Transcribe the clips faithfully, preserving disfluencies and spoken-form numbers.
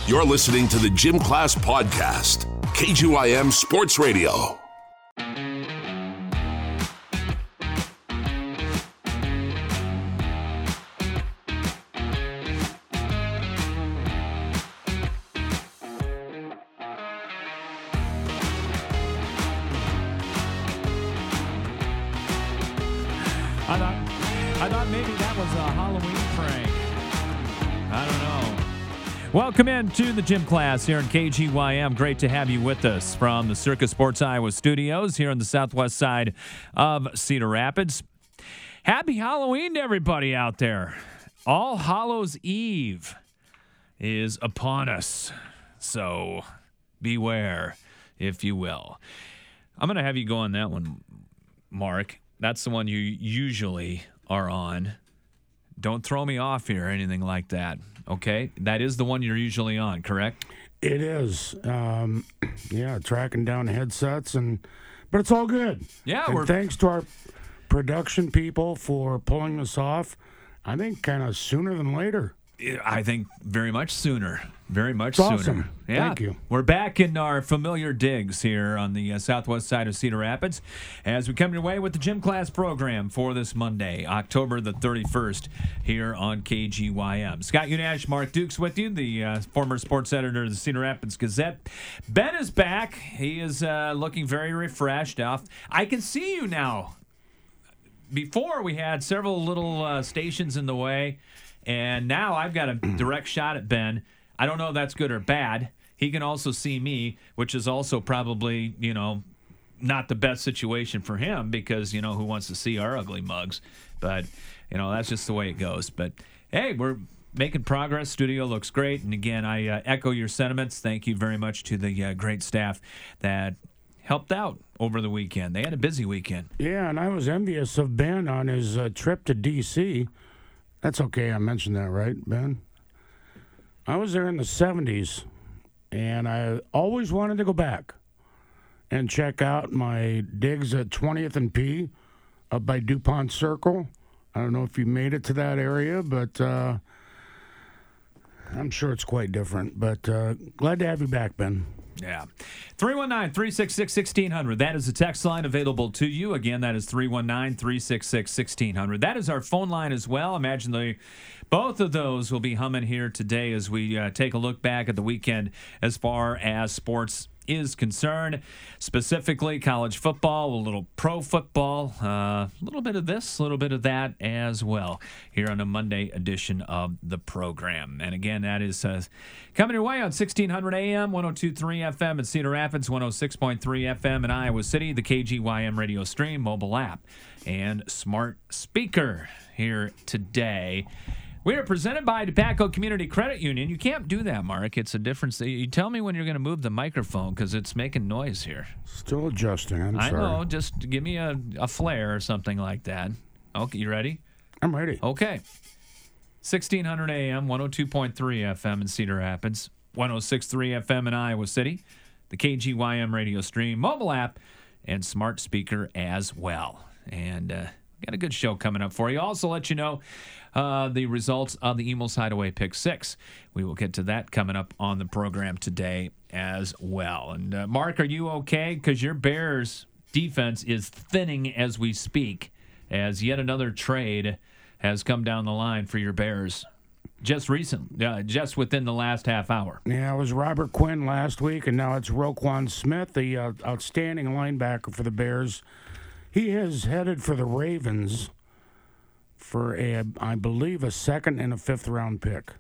You're listening to the Gym Class Podcast, K G Y M Sports Radio. I thought, I thought maybe that was a Halloween prank. I don't know. Welcome into the Gym Class here in K G Y M. Great to have you with us from the Circus Sports Iowa studios here on the southwest side of Cedar Rapids. Happy Halloween to everybody out there. All Hallows Eve is upon us, so beware, if you will. I'm going to have you go on that one, Mark. That's the one you usually are on. Don't throw me off here or anything like that, okay? That is the one you're usually on, correct? It is. Um, yeah, tracking down headsets, and but it's all good. Yeah, and we're thanks to our production people for pulling this off. I think kind of sooner than later. I think very much sooner. Very much It's sooner. awesome. Yeah. Thank you. We're back in our familiar digs here on the uh, southwest side of Cedar Rapids as we come your way with the Gym Class program for this Monday, October the thirty-first, here on K G Y M. Scott Unash, Mark Dukes with you, the uh, former sports editor of the Cedar Rapids Gazette. Ben is back. He is uh, looking very refreshed. Off. I can see you now. Before, we had several little uh, stations in the way. And now I've got a direct shot at Ben. I don't know if that's good or bad. He can also see me, which is also probably, you know, not the best situation for him because, you know, who wants to see our ugly mugs? But, you know, that's just the way it goes. But, hey, we're making progress. Studio looks great. And, again, I uh, echo your sentiments. Thank you very much to the uh, great staff that helped out over the weekend. They had a busy weekend. Yeah, and I was envious of Ben on his uh, trip to D C That's okay. I mentioned that, right, Ben? I was there in the seventies, and I always wanted to go back and check out my digs at twentieth and P up by DuPont Circle. I don't know if you made it to that area, but uh, I'm sure it's quite different. But uh, glad to have you back, Ben. Yeah. three one nine, three six six, one six zero zero. That is the text line available to you. Again, that is three one nine, three six six, one six zero zero. That is our phone line as well. Imagine the both of those will be humming here today as we uh, take a look back at the weekend as far as sports is concerned, specifically college football, a little pro football, uh, a little bit of this, a little bit of that as well here on a Monday edition of the program. And again, that is uh, coming your way on sixteen hundred A M, one oh two point three F M in Cedar Rapids, one oh six point three F M in Iowa City, the K G Y M radio stream, mobile app, and smart speaker here today. We are presented by DePatco Community Credit Union. You can't do that, Mark. It's a difference. You tell me when you're going to move the microphone because it's making noise here. Still adjusting. I'm I sorry. know. Just give me a, a flare or something like that. Okay, you ready? I'm ready. Okay. sixteen hundred A M, one oh two point three F M in Cedar Rapids, one oh six point three F M in Iowa City, the K G Y M radio stream, mobile app, and smart speaker as well. And uh, got a good show coming up for you. Also let you know uh, the results of the Emil's Hideaway Pick Six. We will get to that coming up on the program today as well. And uh, Mark, are you okay? Because your Bears defense is thinning as we speak, as yet another trade has come down the line for your Bears just recent, uh, just within the last half hour. Yeah, it was Robert Quinn last week, and now it's Roquan Smith, the uh, outstanding linebacker for the Bears. He is headed for the Ravens for, a, I believe, a second and a fifth round pick.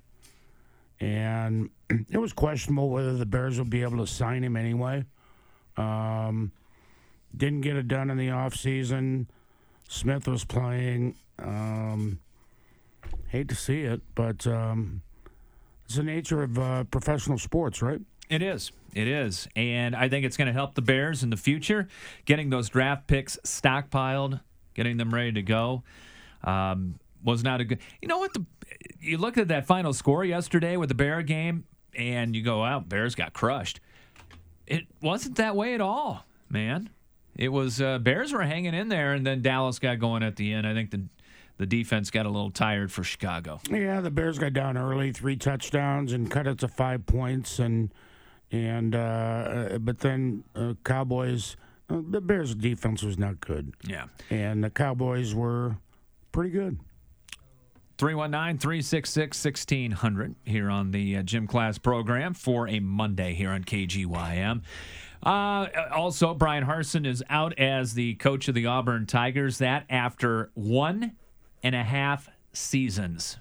And it was questionable whether the Bears would be able to sign him anyway. Um, didn't get it done in the offseason. Smith was playing. Um, hate to see it, but um, it's the nature of uh, professional sports, right? It is. It is. And I think it's going to help the Bears in the future, getting those draft picks stockpiled, getting them ready to go. Um, was not a good. You know what? The you look at that final score yesterday with the Bear game, and you go, "Wow, Bears got crushed." It wasn't that way at all, man. It was uh, Bears were hanging in there, and then Dallas got going at the end. I think the the defense got a little tired for Chicago. Yeah, the Bears got down early, three touchdowns, and cut it to five points, and and uh, but then uh, Cowboys, uh, the Bears' defense was not good. Yeah, and the Cowboys were pretty good. three one nine, three six six, one six zero zero here on the uh, Gym Class program for a Monday here on K G Y M. Uh, also, Brian Harsin is out as the coach of the Auburn Tigers. That after one and a half seasons.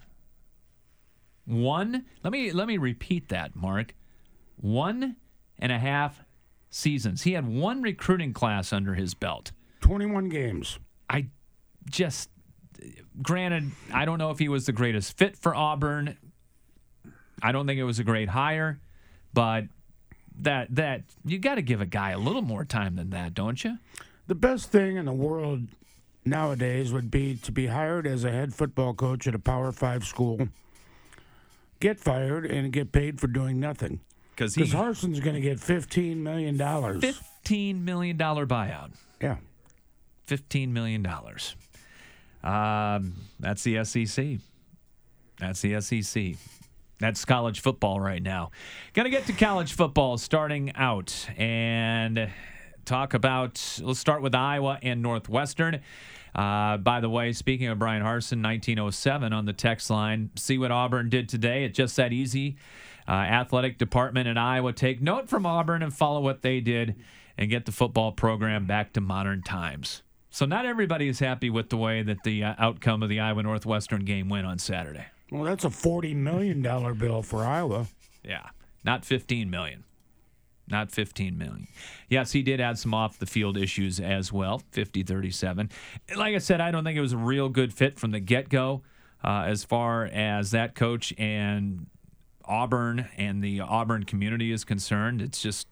One. Let me let me repeat that, Mark. One and a half seasons. He had one recruiting class under his belt. twenty-one games. I just, granted, I don't know if he was the greatest fit for Auburn. I don't think it was a great hire, but that that you got to give a guy a little more time than that, don't you? The best thing in the world nowadays would be to be hired as a head football coach at a Power Five school, get fired, and get paid for doing nothing. Because Harsin's going to get fifteen million dollars. fifteen million dollars buyout. Yeah. fifteen million dollars. Um, that's the S E C. That's the S E C. That's college football right now. Going to get to college football starting out and talk about, let's start with Iowa and Northwestern. Uh, by the way, speaking of Brian Harsin, nineteen oh seven on the text line. See what Auburn did today. It's just that easy. Uh, athletic department in Iowa, take note from Auburn and follow what they did and get the football program back to modern times. So not everybody is happy with the way that the uh, outcome of the Iowa-Northwestern game went on Saturday. Well, that's a forty million dollars bill for Iowa. Yeah, not fifteen million dollars. Not fifteen million dollars. Yes, he did add some off-the-field issues as well, fifty thirty-seven. Like I said, I don't think it was a real good fit from the get-go uh, as far as that coach and Auburn and the Auburn community is concerned. It's just,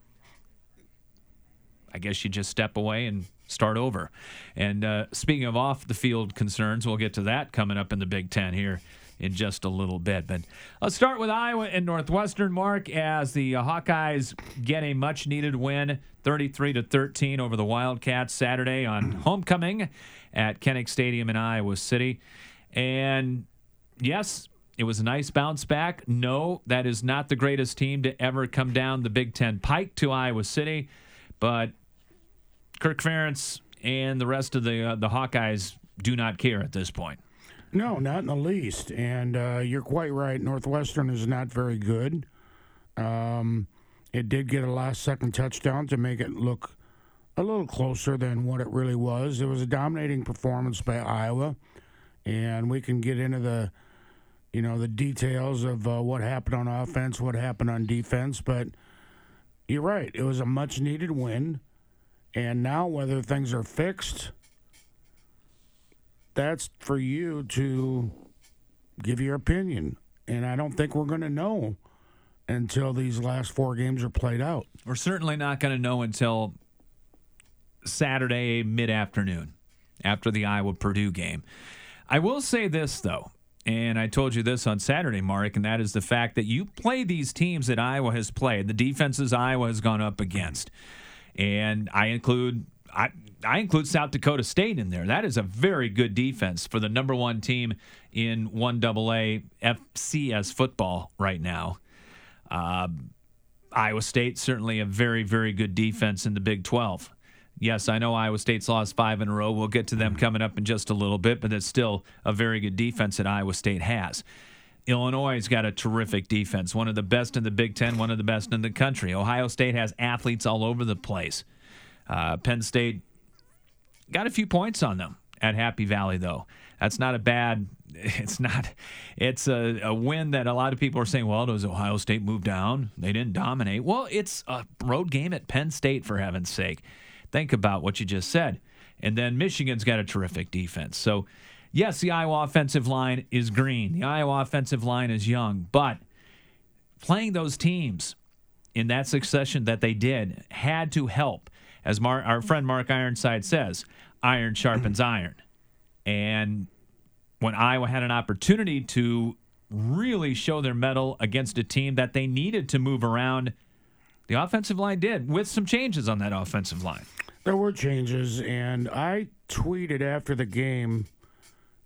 I guess you just step away and start over. And uh, speaking of off-the-field concerns, we'll get to that coming up in the Big Ten here in just a little bit. But let's start with Iowa and Northwestern, Mark, as the uh, Hawkeyes get a much-needed win, thirty-three to thirteen over the Wildcats Saturday on homecoming at Kinnick Stadium in Iowa City. And, yes, it was a nice bounce back. No, that is not the greatest team to ever come down the Big Ten pike to Iowa City. But Kirk Ferentz and the rest of the uh, the Hawkeyes do not care at this point. No, not in the least. And uh, you're quite right. Northwestern is not very good. Um, it did get a last-second touchdown to make it look a little closer than what it really was. It was a dominating performance by Iowa, and we can get into the, you know, the details of uh, what happened on offense, what happened on defense. But you're right. It was a much-needed win. And now whether things are fixed, that's for you to give your opinion. And I don't think we're going to know until these last four games are played out. We're certainly not going to know until Saturday mid-afternoon after the Iowa-Purdue game. I will say this, though, and I told you this on Saturday, Mark, and that is the fact that you play these teams that Iowa has played, the defenses Iowa has gone up against. And I include I, I include South Dakota State in there. That is a very good defense for the number one team in one double A F C S football right now. Uh, Iowa State, certainly a very, very good defense in the Big twelve. Yes, I know Iowa State's lost five in a row. We'll get to them coming up in just a little bit, but it's still a very good defense that Iowa State has. Illinois has got a terrific defense, one of the best in the Big Ten, one of the best in the country. Ohio State has athletes all over the place. Uh, Penn State got a few points on them at Happy Valley, though. That's not a bad – it's not – it's a, a win that a lot of people are saying, well, does Ohio State move down? They didn't dominate. Well, it's a road game at Penn State, for heaven's sake. Think about what you just said. And then Michigan's got a terrific defense. So – yes, the Iowa offensive line is green. The Iowa offensive line is young. But playing those teams in that succession that they did had to help. As Mar- our friend Mark Ironside says, iron sharpens iron. And when Iowa had an opportunity to really show their mettle against a team that they needed to move around, the offensive line did, with some changes on that offensive line. There were changes, and I tweeted after the game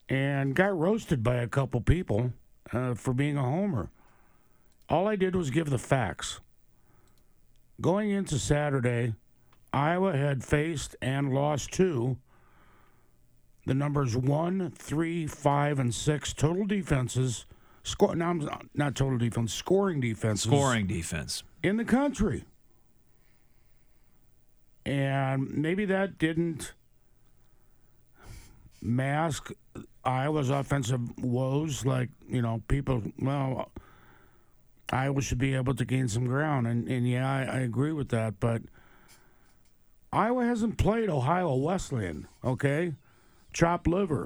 and got roasted by a couple people uh, for being a homer. All I did was give the facts. Going into Saturday, Iowa had faced and lost to the numbers one, three, five, and six total defenses. Score, no, not total defense, scoring defenses. Scoring defense. In the country. And maybe that didn't mask Iowa's offensive woes. Like, you know, people, well, Iowa should be able to gain some ground. And, and yeah, I, I agree with that. But Iowa hasn't played Ohio Wesleyan, okay? Chopped liver.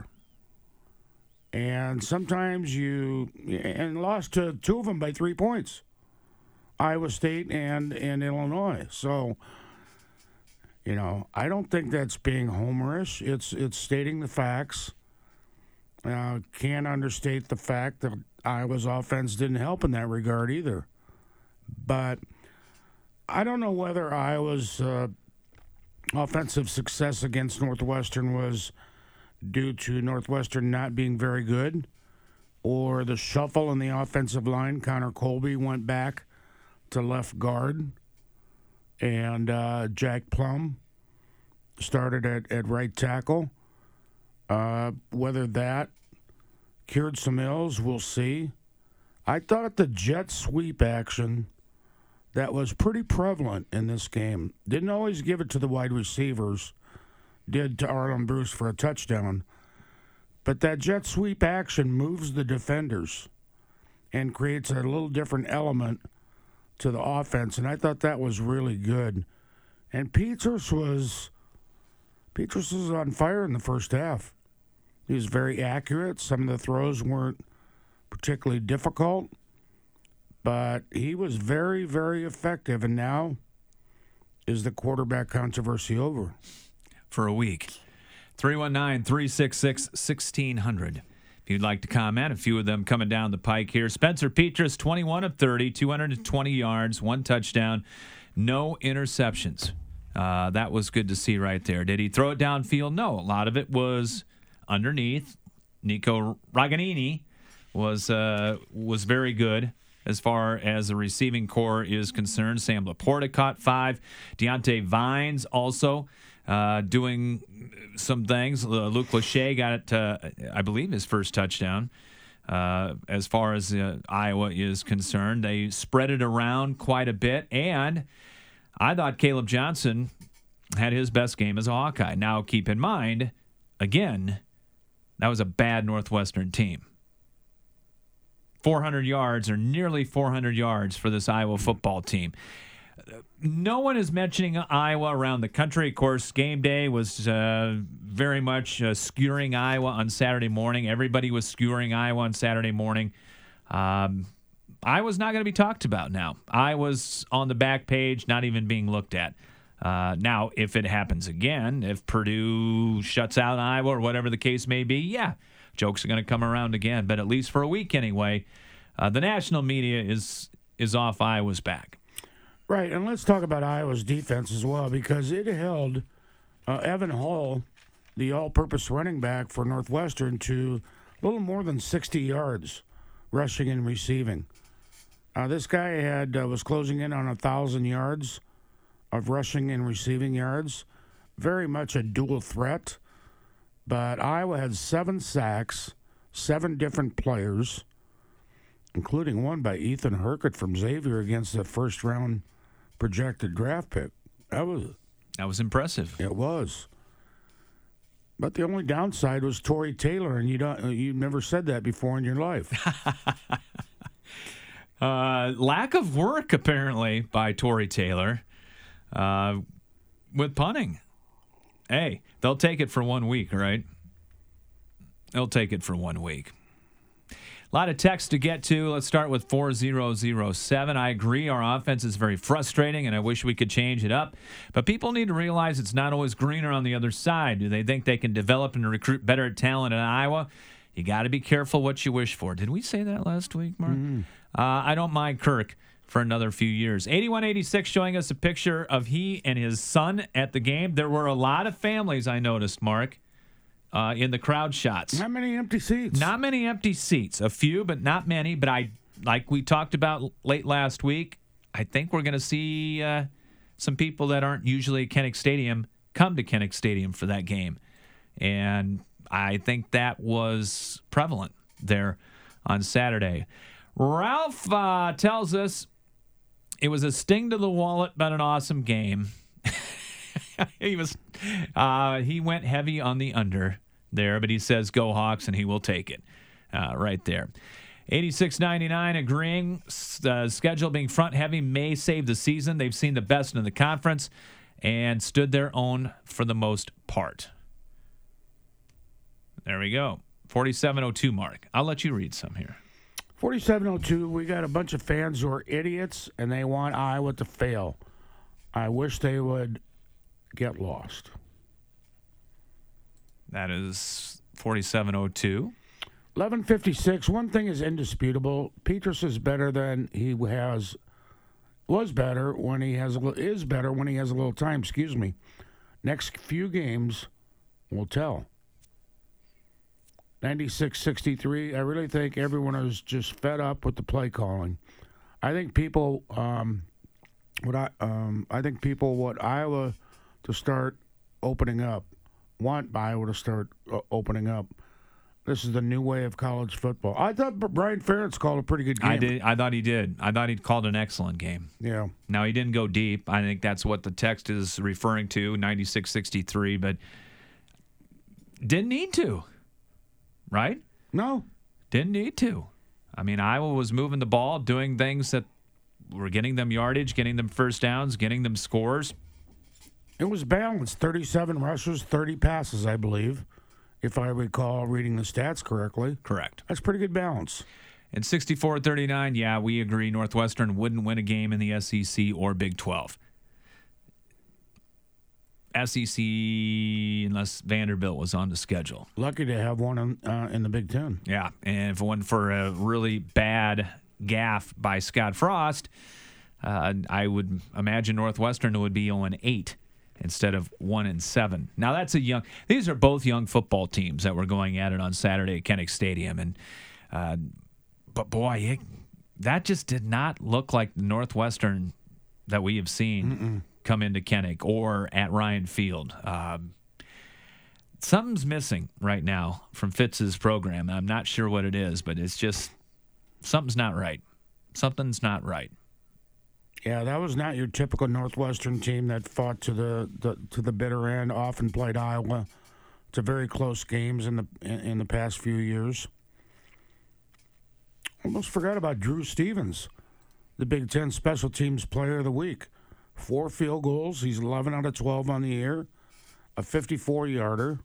And sometimes you, and lost to two of them by three points. Iowa State and, and Illinois. So, you know, I don't think that's being homerish. It's it's stating the facts. Uh, can't understate the fact that Iowa's offense didn't help in that regard either. But I don't know whether Iowa's uh, offensive success against Northwestern was due to Northwestern not being very good or the shuffle in the offensive line. Connor Colby went back to left guard. And uh, Jack Plum started at, at right tackle. Uh, whether that cured some ills, we'll see. I thought the jet sweep action that was pretty prevalent in this game. Didn't always give it to the wide receivers. Did to Arlen Bruce for a touchdown. But that jet sweep action moves the defenders and creates a little different element to the offense, and I thought that was really good. And Petras was Petras was on fire in the first half. He was very accurate. Some of the throws weren't particularly difficult, but he was very, very effective. And now is the quarterback controversy over? For a week. three one nine, three six six, one six zero zero. If you'd like to comment, a few of them coming down the pike here. Spencer Petras, twenty-one of thirty, two hundred twenty yards, one touchdown, no interceptions. Uh, that was good to see right there. Did he throw it downfield? No. A lot of it was underneath. Nico Raganini was uh, was very good as far as the receiving core is concerned. Sam Laporta caught five. Deontay Vines also Uh, doing some things. Uh, Luke Lachey got it, uh, I believe, his first touchdown. Uh, as far as uh, Iowa is concerned, they spread it around quite a bit. And I thought Caleb Johnson had his best game as a Hawkeye. Now, keep in mind, again, that was a bad Northwestern team. four hundred yards, or nearly four hundred yards for this Iowa football team. No one is mentioning Iowa around the country. Of course, game day was uh, very much uh, skewering Iowa on Saturday morning. Everybody was skewering Iowa on Saturday morning. Um, Iowa's not going to be talked about now. Iowa's on the back page, not even being looked at. Uh, now, if it happens again, if Purdue shuts out Iowa or whatever the case may be, yeah, jokes are going to come around again. But at least for a week anyway, uh, the national media is is off Iowa's back. Right, and let's talk about Iowa's defense as well, because it held uh, Evan Hall, the all-purpose running back for Northwestern, to a little more than sixty yards rushing and receiving. Uh, this guy had uh, was closing in on one thousand yards of rushing and receiving yards. Very much a dual threat. But Iowa had seven sacks, seven different players, including one by Ethan Hurkett from Xavier against the first-round projected draft pick. That was that was impressive. It was. But the only downside was Tory Taylor, and you don't you never said that before in your life. uh, lack of work apparently by Tory Taylor uh, with punting. Hey, they'll take it for one week, right? They'll take it for one week. A lot of text to get to. Let's start with four zero zero seven. I agree our offense is very frustrating, and I wish we could change it up. But people need to realize it's not always greener on the other side. Do they think they can develop and recruit better talent in Iowa? You got to be careful what you wish for. Did we say that last week, Mark? Mm-hmm. Uh, I don't mind Kirk for another few years. eighty-one eighty-six showing us a picture of he and his son at the game. There were a lot of families, I noticed, Mark, uh, in the crowd shots. Not many empty seats. Not many empty seats. A few, but not many. But I, like we talked about late last week, I think we're going to see uh, some people that aren't usually at Kinnick Stadium come to Kinnick Stadium for that game. And I think that was prevalent there on Saturday. Ralph uh, tells us it was a sting to the wallet, but an awesome game. he was uh, he went heavy on the under there, but he says go Hawks, and he will take it uh, right there. eighty-six ninety-nine agreeing uh, schedule being front heavy may save the season. They've seen the best in the conference and stood their own for the most part. There we go. forty-seven oh two, Mark. I'll let you read some here. forty-seven oh two, we got a bunch of fans who are idiots, and they want Iowa to fail. I wish they would get lost. That is forty-seven oh two. eleven fifty-six, one thing is indisputable. Petras is better than he has, was better when he has, a, is better when he has a little time, excuse me. Next few games will tell. ninety-six sixty-three, I really think everyone is just fed up with the play calling. I think people, um, what I, um, I think people want Iowa to start opening up, want Iowa to start uh, opening up. This is the new way of college football. I thought Brian Ferentz called a pretty good game. I did. I thought he did. I thought he called an excellent game. Yeah. Now, he didn't go deep. I think that's what the text is referring to, ninety-six sixty-three, but didn't need to, right? No. Didn't need to. I mean, Iowa was moving the ball, doing things that were getting them yardage, getting them first downs, getting them scores. It was balanced. thirty-seven rushes, thirty passes, I believe, if I recall reading the stats correctly. Correct. That's pretty good balance. And sixty-four thirty-nine, yeah, we agree. Northwestern wouldn't win a game in the S E C or Big twelve. S E C, unless Vanderbilt was on the schedule. Lucky to have one in, uh, in the Big Ten. Yeah, and if it wasn't for a really bad gaffe by Scott Frost, uh, I would imagine Northwestern would be oh and eight instead of one and seven. Now that's a young. These are both young football teams that were going at it on Saturday at Kinnick Stadium, and uh, but boy, it, that just did not look like the Northwestern that we have seen Mm-mm. come into Kinnick or at Ryan Field. Um, something's missing right now from Fitz's program. I'm not sure what it is, but it's just something's not right. Something's not right. Yeah, that was not your typical Northwestern team that fought to the, the to the bitter end. Often played Iowa to very close games in the in, in the past few years. Almost forgot about Drew Stevens, the Big Ten Special Teams Player of the Week. Four field goals. He's eleven out of twelve on the year. A fifty-four yarder.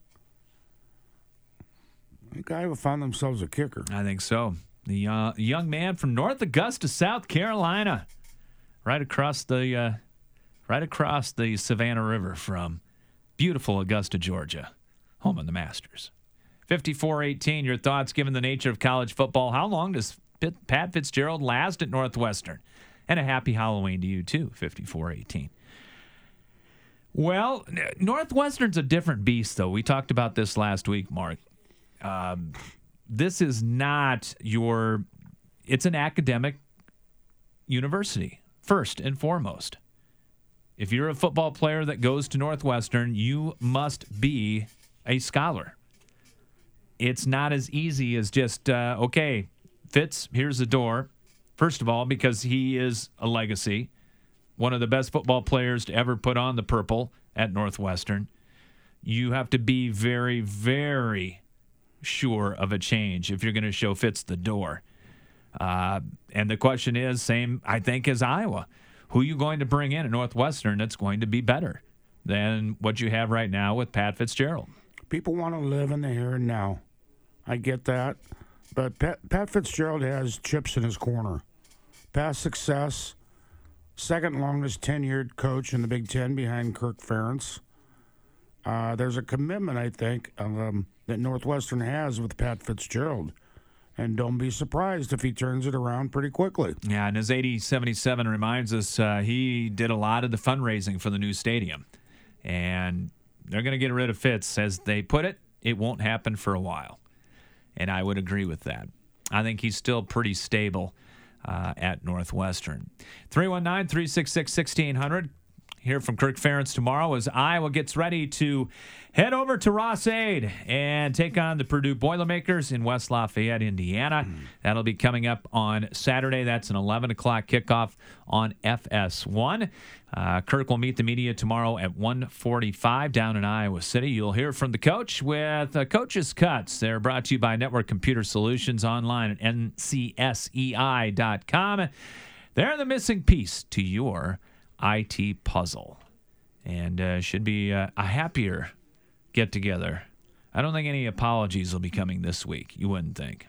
The guy who found themselves a kicker. I think so. The uh, young man from North Augusta, South Carolina. Right across the, uh, right across the Savannah River from beautiful Augusta, Georgia, home of the Masters. fifty-four eighteen, your thoughts given the nature of college football. How long does Pat Fitzgerald last at Northwestern? And a happy Halloween to you, too, fifty-four eighteen. Well, Northwestern's a different beast, though. We talked about this last week, Mark. Um, this is not your – it's an academic university. First and foremost, if you're a football player that goes to Northwestern, you must be a scholar. It's not as easy as just, uh, okay, Fitz, here's the door. First of all, because he is a legacy, one of the best football players to ever put on the purple at Northwestern. You have to be very, very sure of a change if you're going to show Fitz the door. Uh, and the question is, same, I think, as Iowa. Who are you going to bring in at Northwestern that's going to be better than what you have right now with Pat Fitzgerald? People want to live in the here and now. I get that. But Pat, Pat Fitzgerald has chips in his corner. Past success, second longest tenured coach in the Big Ten behind Kirk Ferentz. Uh, there's a commitment, I think, um, that Northwestern has with Pat Fitzgerald. And don't be surprised if he turns it around pretty quickly. Yeah, and as eighty seventy-seven reminds us, uh, he did a lot of the fundraising for the new stadium. And they're going to get rid of Fitz, as they put it, it won't happen for a while. And I would agree with that. I think he's still pretty stable uh, at Northwestern. three one nine, three six six, one six zero zero. Hear from Kirk Ferentz tomorrow as Iowa gets ready to head over to Ross-Ade and take on the Purdue Boilermakers in West Lafayette, Indiana. That'll be coming up on Saturday. That's an eleven o'clock kickoff on F S one. Uh, Kirk will meet the media tomorrow at one forty-five down in Iowa City. You'll hear from the coach with uh, Coach's Cuts. They're brought to you by Network Computer Solutions online at N C S E I dot com. They're the missing piece to your I T puzzle, and uh, should be uh, a happier get-together. I don't think any apologies will be coming this week. You wouldn't think.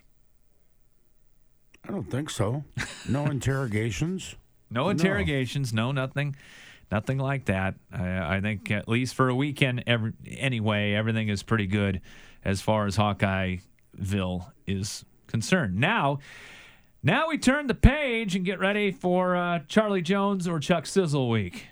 I don't think so. No interrogations. No interrogations. No, nothing, nothing like that. I, I think at least for a weekend, every, anyway, everything is pretty good as far as Hawkeyeville is concerned. Now. Now we turn the page and get ready for uh, Charlie Jones or Chuck Sizzle week.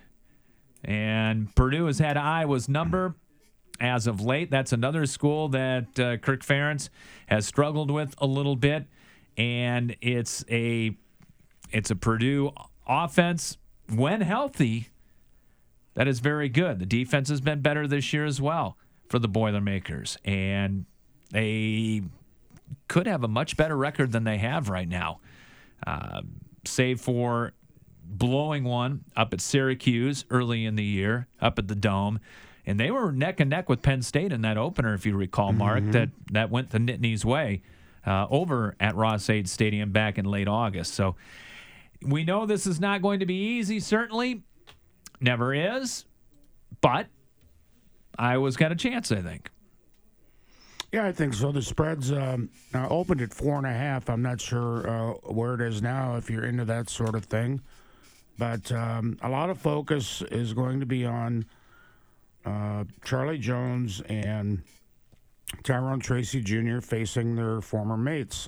And Purdue has had Iowa's number as of late. That's another school that uh, Kirk Ferentz has struggled with a little bit. And it's a it's a Purdue offense, when healthy, that is very good. The defense has been better this year as well for the Boilermakers. And they could have a much better record than they have right now, uh, save for blowing one up at Syracuse early in the year, up at the Dome. And they were neck and neck with Penn State in that opener, if you recall, Mark, mm-hmm. that, that went the Nittany's way uh, over at Ross-Ade Stadium back in late August. So we know this is not going to be easy, certainly. Never is. But Iowa's got a chance, I think. Yeah, I think so. The spread's um, now opened at four and a half. I'm not sure uh, where it is now if you're into that sort of thing. But um, a lot of focus is going to be on uh, Charlie Jones and Tyrone Tracy Junior facing their former mates.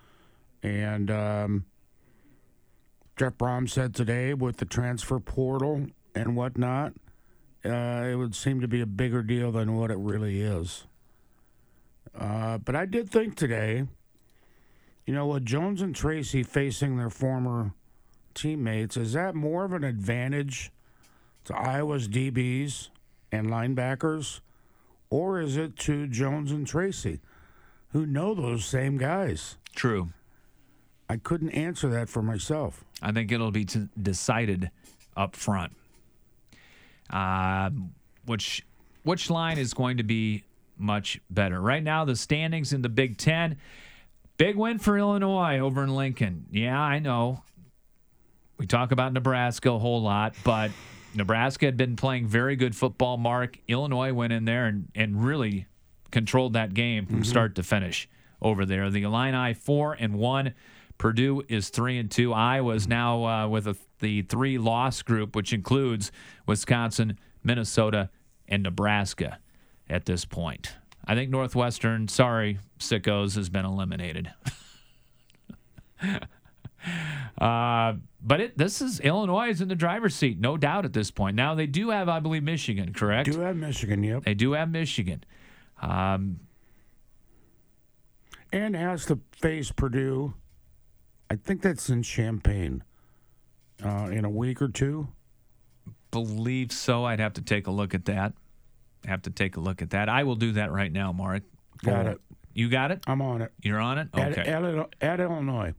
And um, Jeff Brom said today with the transfer portal and whatnot, uh, it would seem to be a bigger deal than what it really is. Uh, but I did think today, you know, with Jones and Tracy facing their former teammates, is that more of an advantage to Iowa's D Bs and linebackers, or is it to Jones and Tracy, who know those same guys? True. I couldn't answer that for myself. I think it'll be t- decided up front. Uh, which which line is going to be much better? Right now, the standings in the Big Ten. Big win for Illinois over in Lincoln. Yeah, I know. We talk about Nebraska a whole lot, but Nebraska had been playing very good football, Mark. Illinois went in there and, and really controlled that game from mm-hmm. start to finish over there. The Illini four and one. Purdue is three and two. Iowa's now uh, with a, the three loss group, which includes Wisconsin, Minnesota, and Nebraska at this point. I think Northwestern, sorry, sickos, has been eliminated. uh, but it, this is Illinois is in the driver's seat, no doubt at this point. Now, they do have, I believe, Michigan, correct? Do have Michigan, yep. They do have Michigan. Um, and has to face Purdue. I think that's in Champaign uh, in a week or two. Believe so. I'd have to take a look at that. Have to take a look at that. I will do that right now, Mark. Got oh, it. You got it? I'm on it. You're on it? Okay. At, at, at Illinois.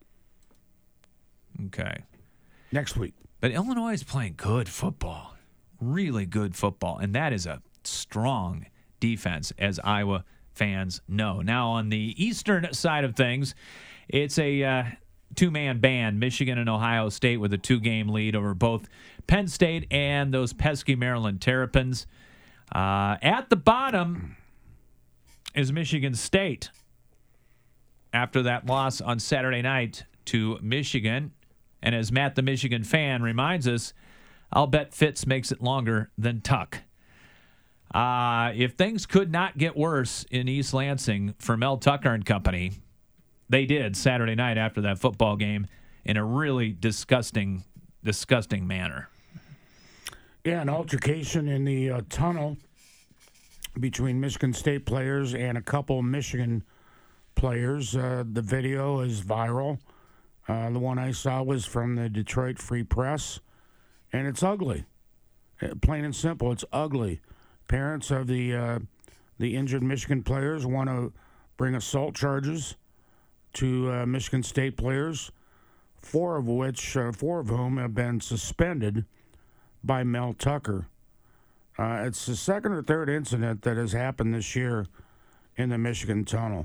Okay. Next week. But Illinois is playing good football. Really good football. And that is a strong defense, as Iowa fans know. Now, on the eastern side of things, it's a uh, two-man band, Michigan and Ohio State, with a two-game lead over both Penn State and those pesky Maryland Terrapins. Uh, at the bottom is Michigan State after that loss on Saturday night to Michigan. And as Matt, the Michigan fan, reminds us, I'll bet Fitz makes it longer than Tuck. Uh, if things could not get worse in East Lansing for Mel Tucker and company, they did Saturday night after that football game in a really disgusting, disgusting manner. Yeah, an altercation in the uh, tunnel between Michigan State players and a couple Michigan players. Uh, the video is viral. Uh, the one I saw was from the Detroit Free Press, and it's ugly. Uh, plain and simple, it's ugly. Parents of the uh, the injured Michigan players want to bring assault charges to uh, Michigan State players, four of which, uh, four of whom have been suspended by Mel Tucker. Uh, it's the second or third incident that has happened this year in the Michigan Tunnel.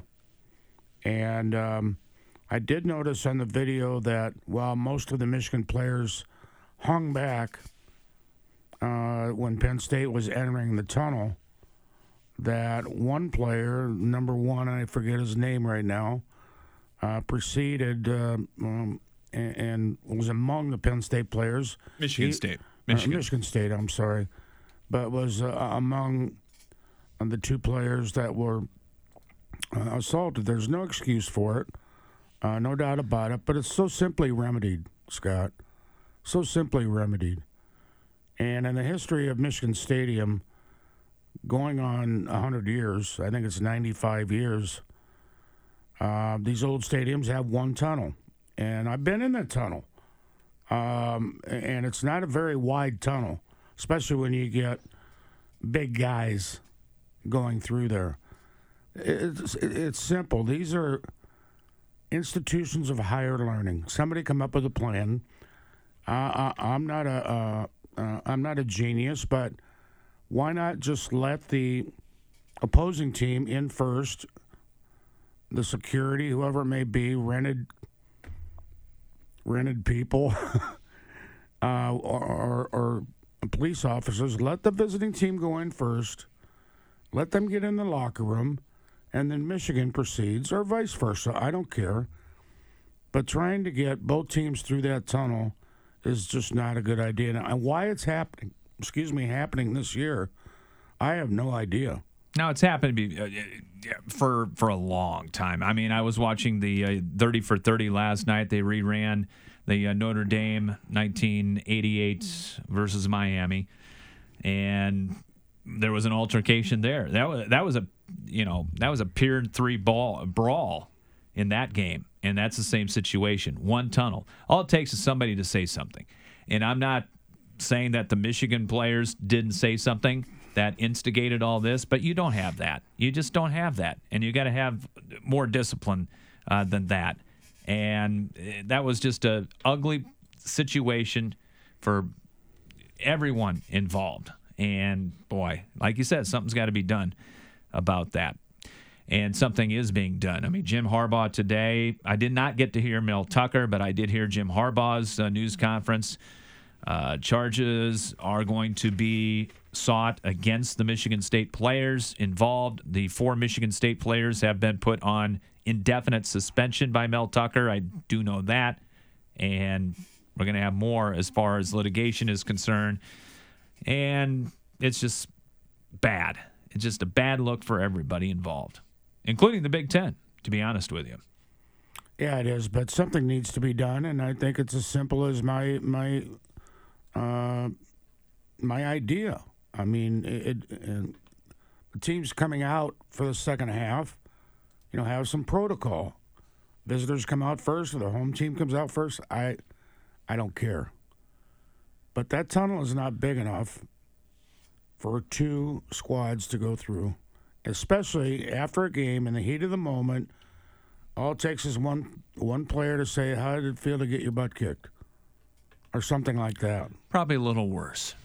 And um, I did notice on the video that while most of the Michigan players hung back uh, when Penn State was entering the tunnel, that one player, number one, I forget his name right now, uh, proceeded uh, um, and, and was among the Penn State players. Michigan he, State. Michigan. Uh, Michigan State, I'm sorry. But was uh, among the two players that were uh, assaulted. There's no excuse for it, uh, no doubt about it, but it's so simply remedied, Scott. So simply remedied. And in the history of Michigan Stadium, going on one hundred years, I think it's ninety-five years, uh, these old stadiums have one tunnel. And I've been in that tunnel. Um, and it's not a very wide tunnel, especially when you get big guys going through there. It's, it's simple. These are institutions of higher learning. Somebody come up with a plan. Uh, I, I'm not a uh, uh, I'm not a genius, but why not just let the opposing team in first, the security, whoever it may be, rented rented people, uh, or, or, or police officers, let the visiting team go in first, let them get in the locker room, and then Michigan proceeds, or vice versa. I don't care. But trying to get both teams through that tunnel is just not a good idea. And why it's happening, excuse me, happening this year, I have no idea. Now, it's happened be, uh, for for a long time. I mean, I was watching the uh, thirty for thirty last night. They reran the uh, Notre Dame nineteen eighty-eight versus Miami, and there was an altercation there. That was that was a you know that was a Pier three ball brawl in that game, and that's the same situation. One tunnel. All it takes is somebody to say something, and I'm not saying that the Michigan players didn't say something that instigated all this, but you don't have that. You just don't have that, and you got to have more discipline uh, than that. And that was just a ugly situation for everyone involved. And boy, like you said, something's got to be done about that. And something is being done. I mean, Jim Harbaugh today, I did not get to hear Mel Tucker, but I did hear Jim Harbaugh's uh, news conference. Uh, charges are going to be sought against the Michigan State players involved. The four Michigan State players have been put on indefinite suspension by Mel Tucker. I do know that. And we're going to have more as far as litigation is concerned. And it's just bad. It's just a bad look for everybody involved, including the Big Ten, to be honest with you. Yeah, it is, but something needs to be done, and I think it's as simple as my my uh, my idea. I mean, it, it, the team's coming out for the second half, you know, have some protocol. Visitors come out first, or the home team comes out first. I, I don't care. But that tunnel is not big enough for two squads to go through, especially after a game in the heat of the moment. All it takes is one one player to say, "How did it feel to get your butt kicked?" or something like that. Probably a little worse.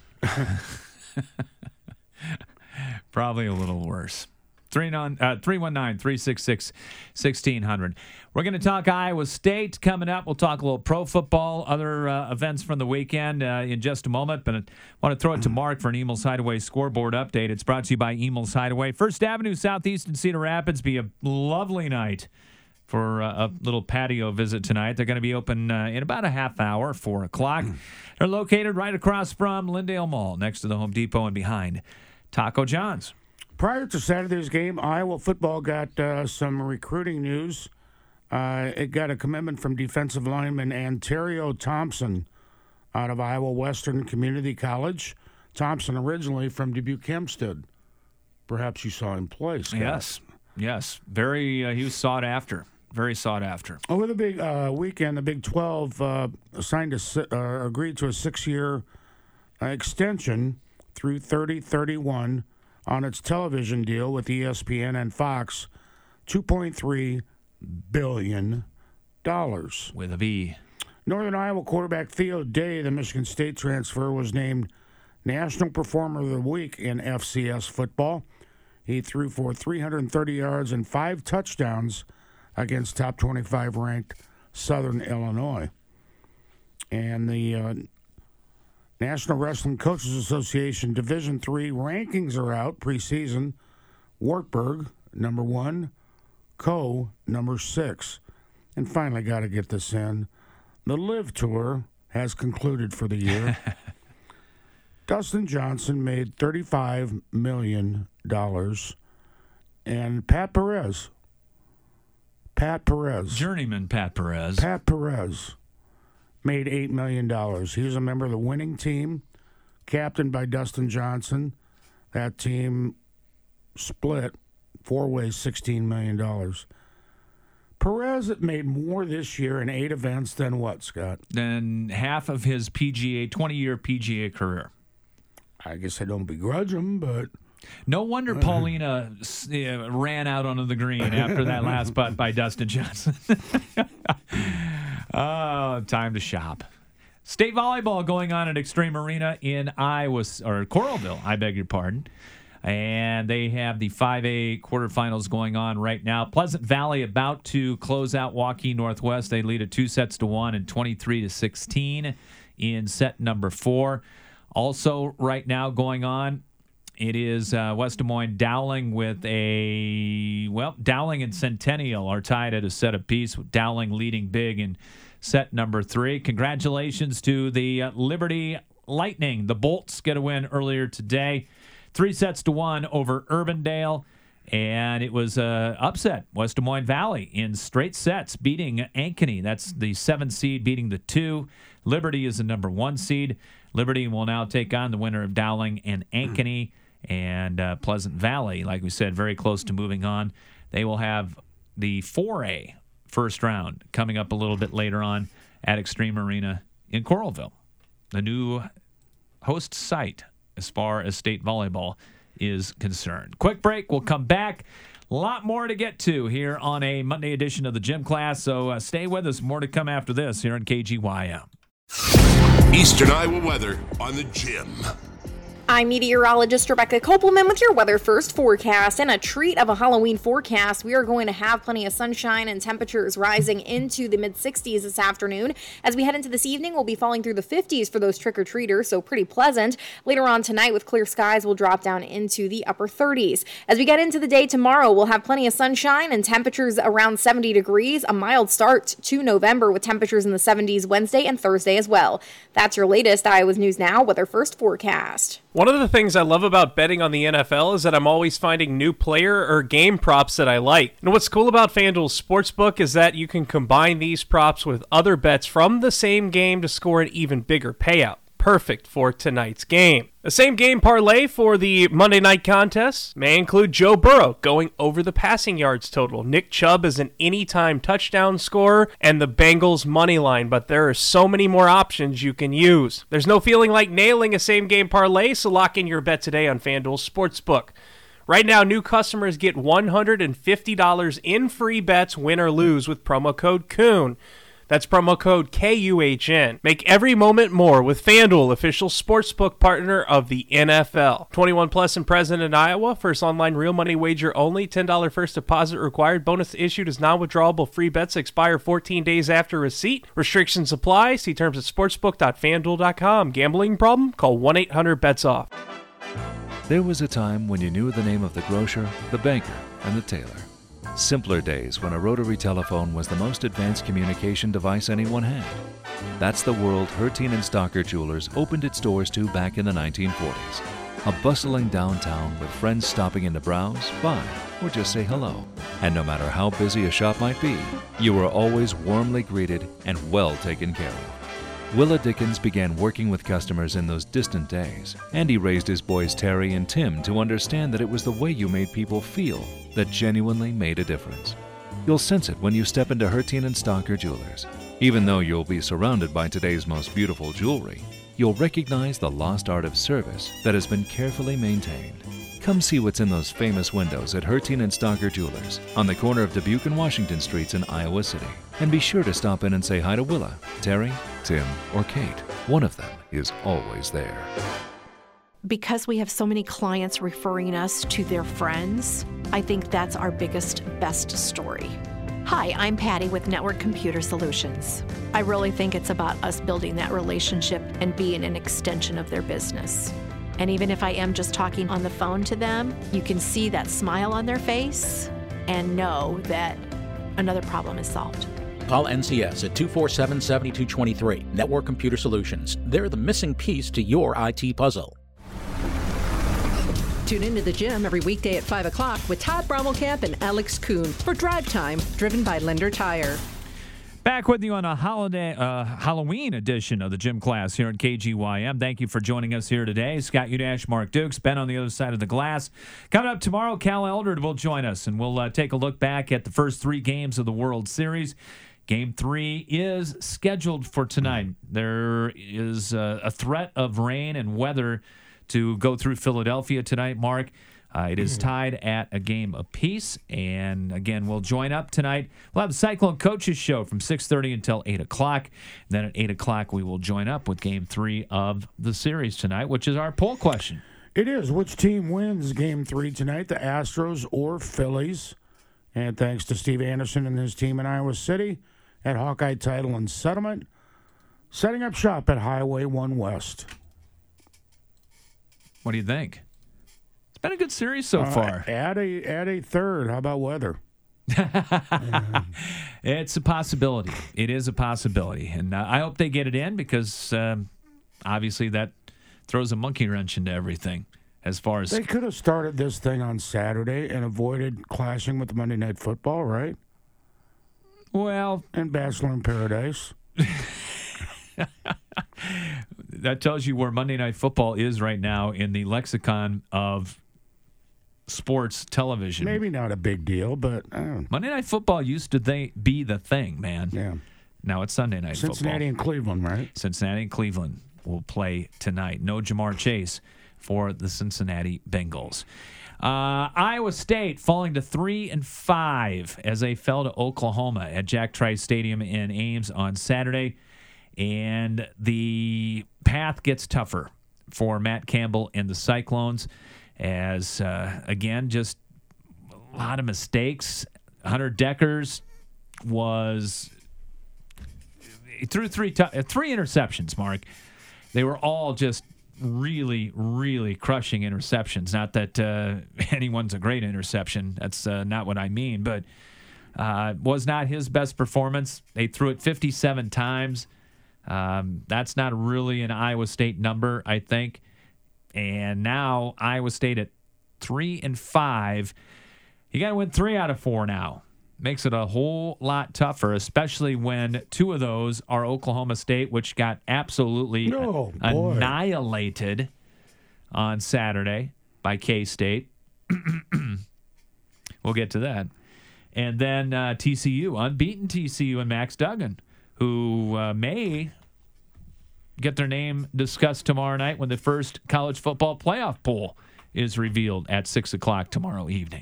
Probably a little worse. three one nine, three six six, one six zero zero. We're going to talk Iowa State coming up. We'll talk a little pro football, other uh, events from the weekend uh, in just a moment. But I want to throw it to Mark for an Emil's Hideaway scoreboard update. It's brought to you by Emil's Hideaway. First Avenue, Southeast in Cedar Rapids. Be a lovely night for uh, a little patio visit tonight. They're going to be open uh, in about a half hour, four o'clock. They're located right across from Lindale Mall, next to the Home Depot and behind Taco John's. Prior to Saturday's game, Iowa football got uh, some recruiting news. Uh, it got a commitment from defensive lineman Ontario Thompson out of Iowa Western Community College. Thompson originally from Dubuque Hempstead. perhaps you saw him play, Scott. Yes, yes. Very, uh, he was sought after. Very sought after. Over the big uh, weekend, the Big twelve uh, signed a, uh, agreed to a six-year uh, extension through thirty thirty-one on its television deal with E S P N and Fox, two point three billion dollars. With a V. Northern Iowa quarterback Theo Day, the Michigan State transfer, was named National Performer of the Week in F C S football. He threw for three hundred thirty yards and five touchdowns against top twenty-five ranked Southern Illinois. And the uh, National Wrestling Coaches Association Division three rankings are out preseason. Wartburg, number one. Coe, number six. And finally, got to get this in. The Live Tour has concluded for the year. Dustin Johnson made thirty-five million dollars. And Pat Perez. Pat Perez. Journeyman Pat Perez. Pat Perez made eight million dollars. He was a member of the winning team, captained by Dustin Johnson. That team split four ways, sixteen million dollars. Perez made more this year in eight events than what, Scott? Than half of his P G A, twenty-year P G A career. I guess I don't begrudge him, but... No wonder Paulina uh, ran out onto the green after that last putt by Dustin Johnson. Oh, time to shop. State volleyball going on at Extreme Arena in Iowa, or Coralville, I beg your pardon. And they have the five A quarterfinals going on right now. Pleasant Valley about to close out Waukee Northwest. They lead at two sets to one and twenty-three to sixteen in set number four. Also right now going on, it is uh, West Des Moines Dowling with a, well, Dowling and Centennial are tied at a set apiece, with Dowling leading big in set number three. Congratulations to the uh, Liberty Lightning. The Bolts get a win earlier today. Three sets to one over Urbandale. And it was uh, upset. West Des Moines Valley in straight sets, beating Ankeny. That's the seven seed beating the two. Liberty is the number one seed. Liberty will now take on the winner of Dowling and Ankeny. And uh, Pleasant Valley, like we said, very close to moving on. They will have the four A first round coming up a little bit later on at Extreme Arena in Coralville, the new host site as far as state volleyball is concerned. Quick break. We'll come back. A lot more to get to here on a Monday edition of the Gym Class, so uh, stay with us. More to come after this here on K G Y M. Eastern Iowa weather on the Gym. I'm meteorologist Rebecca Kopelman with your weather first forecast. And a treat of a Halloween forecast. We are going to have plenty of sunshine and temperatures rising into the mid sixties this afternoon. As we head into this evening, we'll be falling through the fifties for those trick-or-treaters, so pretty pleasant. Later on tonight with clear skies, we'll drop down into the upper thirties. As we get into the day tomorrow, we'll have plenty of sunshine and temperatures around seventy degrees. A mild start to November with temperatures in the seventies Wednesday and Thursday as well. That's your latest Iowa's News Now weather first forecast. One of the things I love about betting on the N F L is that I'm always finding new player or game props that I like. And what's cool about FanDuel Sportsbook is that you can combine these props with other bets from the same game to score an even bigger payout. Perfect for tonight's game. The same game parlay for the Monday night contest may include Joe Burrow going over the passing yards total, Nick Chubb as an anytime touchdown scorer, and the Bengals money line, but there are so many more options you can use. There's no feeling like nailing a same game parlay, so lock in your bet today on FanDuel Sportsbook. Right now, new customers get one hundred fifty dollars in free bets, win or lose, with promo code Kuhn. That's promo code K U H N. Make every moment more with FanDuel, official sportsbook partner of the N F L. twenty-one plus and present in Iowa. First online real money wager only. ten dollars first deposit required. Bonus issued as non-withdrawable free bets expire fourteen days after receipt. Restrictions apply. See terms at sportsbook dot fanduel dot com. Gambling problem? Call one eight hundred bets off. There was a time when you knew the name of the grocer, the banker, and the tailor. Simpler days when a rotary telephone was the most advanced communication device anyone had. That's the world Hertine and Stocker Jewelers opened its doors to back in the nineteen forties. A bustling downtown with friends stopping in to browse, buy, or just say hello. And no matter how busy a shop might be, you were always warmly greeted and well taken care of. Willa Dickens began working with customers in those distant days, and he raised his boys Terry and Tim to understand that it was the way you made people feel that genuinely made a difference. You'll sense it when you step into Hertien and Stalker Jewelers. Even though you'll be surrounded by today's most beautiful jewelry, you'll recognize the lost art of service that has been carefully maintained. Come see what's in those famous windows at Hertien and Stalker Jewelers on the corner of Dubuque and Washington Streets in Iowa City. And be sure to stop in and say hi to Willa, Terry, Tim, or Kate. One of them is always there. Because we have so many clients referring us to their friends, I think that's our biggest, best story. Hi, I'm Patty with Network Computer Solutions. I really think it's about us building that relationship and being an extension of their business. And even if I am just talking on the phone to them, you can see that smile on their face and know that another problem is solved. Call N C S at two four seven, seven two two three. Network Computer Solutions. They're the missing piece to your I T puzzle. Tune into the gym every weekday at five o'clock with Todd Brommelkamp and Alex Kuhn for Drive Time, driven by Linder Tire. Back with you on a holiday, uh, Halloween edition of the Gym Class here at K G Y M. Thank you for joining us here today. Scott Udash, Mark Dukes, Ben on the other side of the glass. Coming up tomorrow, Cal Eldred will join us, and we'll uh, take a look back at the first three games of the World Series. Game three is scheduled for tonight. There is uh, a threat of rain and weather to go through Philadelphia tonight, Mark. Uh, it is tied at a game apiece. And again, we'll join up tonight. We'll have the Cyclone Coaches Show from six thirty until eight o'clock. And then at eight o'clock, we will join up with game three of the series tonight, which is our poll question. It is. Which team wins game three tonight, the Astros or Phillies? And thanks to Steve Anderson and his team in Iowa City at Hawkeye Title and Settlement, setting up shop at Highway one West. What do you think? It's been a good series so uh, far. Add a, add a third. How about weather? It's a possibility. It is a possibility. And uh, I hope they get it in because um, obviously that throws a monkey wrench into everything as far as... They could have started this thing on Saturday and avoided clashing with Monday Night Football, right? Well... And Bachelor in Paradise. That tells you where Monday Night Football is right now in the lexicon of sports television. Maybe not a big deal, but I don't know. Monday Night Football used to they be the thing, man. Yeah. Now it's Sunday Night Cincinnati Football. Cincinnati and Cleveland, right? Cincinnati and Cleveland will play tonight. No Jamar Chase for the Cincinnati Bengals. Uh, Iowa State falling to three and five as they fell to Oklahoma at Jack Trice Stadium in Ames on Saturday. And the path gets tougher for Matt Campbell and the Cyclones as, uh, again, just a lot of mistakes. Hunter Deckers was he threw three t- three interceptions, Mark. They were all just really, really crushing interceptions. Not that uh, anyone's a great interception. That's uh, not what I mean. But uh, was not his best performance. They threw it fifty-seven times. Um, that's not really an Iowa State number, I think. And now Iowa State at three and five. You got to win three out of four now. Makes it a whole lot tougher, especially when two of those are Oklahoma State, which got absolutely oh, annihilated on Saturday by K-State. We'll get to that. And then uh, T C U, unbeaten T C U and Max Duggan, who uh, may get their name discussed tomorrow night when the first college football playoff poll is revealed at six o'clock tomorrow evening.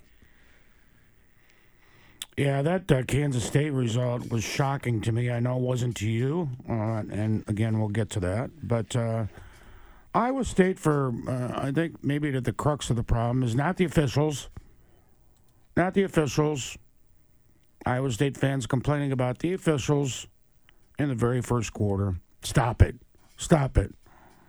Yeah, that uh, Kansas State result was shocking to me. I know it wasn't to you, uh, and again, we'll get to that. But uh, Iowa State, for uh, I think maybe the crux of the problem is not the officials. Not the officials. Iowa State fans complaining about the officials in the very first quarter. Stop it. Stop it.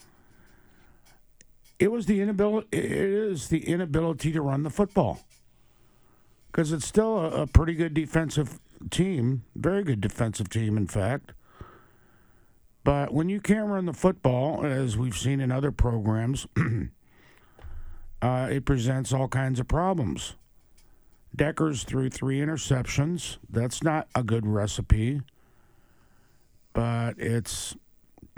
It was the inability. It is the inability to run the football. Because it's still a, a pretty good defensive team, very good defensive team, in fact. But when you can't run the football, as we've seen in other programs, uh, it presents all kinds of problems. Deckers threw three interceptions. That's not a good recipe, but it's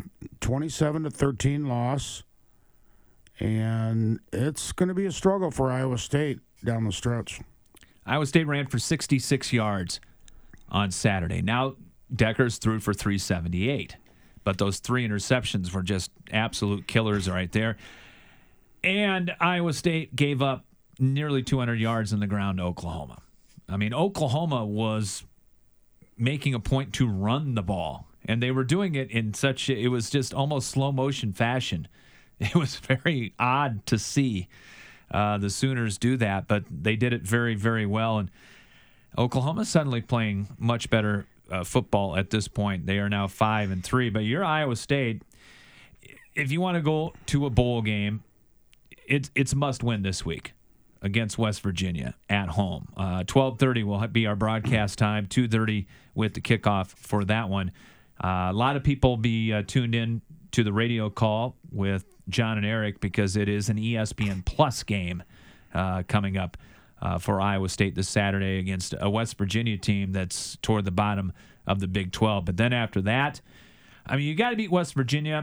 twenty-seven to thirteen loss. And it's going to be a struggle for Iowa State down the stretch. Iowa State ran for sixty-six yards on Saturday. Now Deckers threw for three seventy-eight. But those three interceptions were just absolute killers right there. And Iowa State gave up nearly two hundred yards on the ground to Oklahoma. I mean, Oklahoma was making a point to run the ball. And they were doing it in such, it was just almost slow motion fashion. It was very odd to see uh, the Sooners do that, but they did it very, very well. And Oklahoma's suddenly playing much better uh, football at this point. They are now five and three. But you're Iowa State. If you want to go to a bowl game, it's it's must win this week against West Virginia at home. Uh, twelve thirty will be our broadcast time. two thirty with the kickoff for that one. Uh, a lot of people be uh, tuned in to the radio call with John and Eric because it is an E S P N Plus game uh, coming up uh, for Iowa State this Saturday against a West Virginia team that's toward the bottom of the Big twelve. But then after that, I mean, you got to beat West Virginia,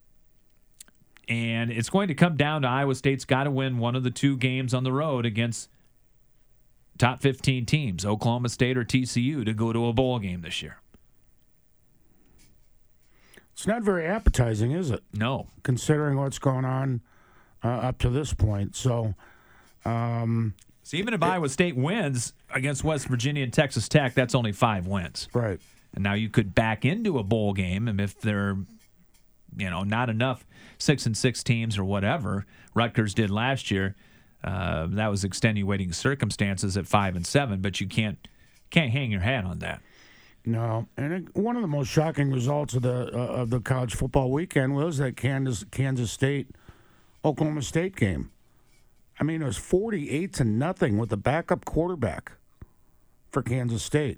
and it's going to come down to Iowa State's got to win one of the two games on the road against top fifteen teams, Oklahoma State or T C U, to go to a bowl game this year. It's not very appetizing, is it? No. Considering what's going on uh, up to this point. So, um, so even if it, Iowa State wins against West Virginia and Texas Tech, that's only five wins. Right. And now you could back into a bowl game, and if they're, you know, not enough six and six teams or whatever Rutgers did last year, uh, that was extenuating circumstances at five and seven. But you can't can't hang your hat on that. No, and it, one of the most shocking results of the uh, of the college football weekend was that Kansas Kansas State Oklahoma State game. I mean, it was forty-eight to nothing with the backup quarterback for Kansas State.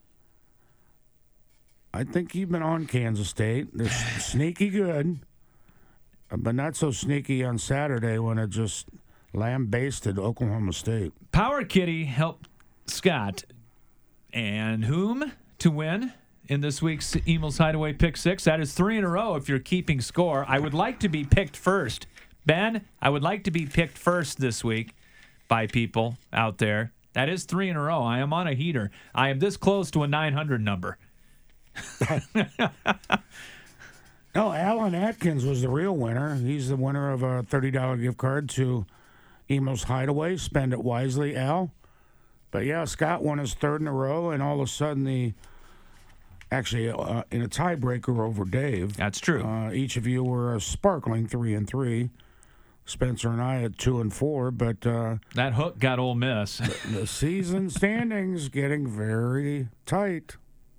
I think you've been on Kansas State. They're sneaky good, but not so sneaky on Saturday when it just lambasted Oklahoma State. Power Kitty helped Scott and whom to win in this week's Emil's Hideaway Pick Six. That is three in a row if you're keeping score. I would like to be picked first. Ben, I would like to be picked first this week by people out there. That is three in a row. I am on a heater. I am this close to a nine hundred number. No, Alan Atkins was the real winner. He's the winner of a thirty dollars gift card to Emil's Hideaway. Spend it wisely, Al. But, yeah, Scott won his third in a row, and all of a sudden the actually uh, in a tiebreaker over Dave. That's true. Uh, each of you were a sparkling three and three. Spencer and I at two and four, but uh, that hook got Ole Miss. the, the season standings getting very tight.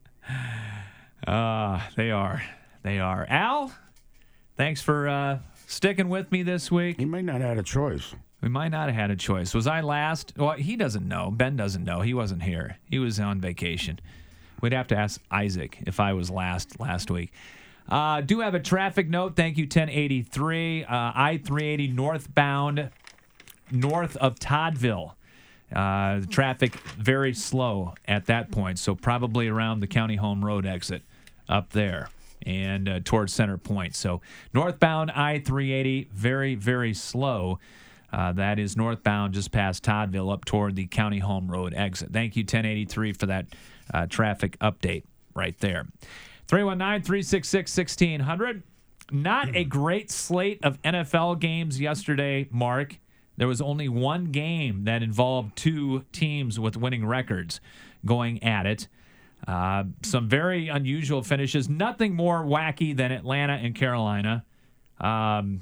Uh, they are. They are. Al, thanks for uh, sticking with me this week. He may not have had a choice. We might not have had a choice. Was I last? Well, he doesn't know. Ben doesn't know. He wasn't here. He was on vacation. We'd have to ask Isaac if I was last last week. Uh, do have a traffic note. Thank you, ten eighty-three. Uh, I three eighty northbound, north of Toddville. Uh, the traffic very slow at that point, so probably around the County Home Road exit up there and uh, towards Center Point. So northbound I three eighty, very, very slow. Uh, that is northbound just past Toddville up toward the County Home Road exit. Thank you, ten eighty-three, for that uh, traffic update right there. three one nine, three six six, one six zero zero. Not a great slate of N F L games yesterday, Mark. There was only one game that involved two teams with winning records going at it. Uh, some very unusual finishes. Nothing more wacky than Atlanta and Carolina. Um,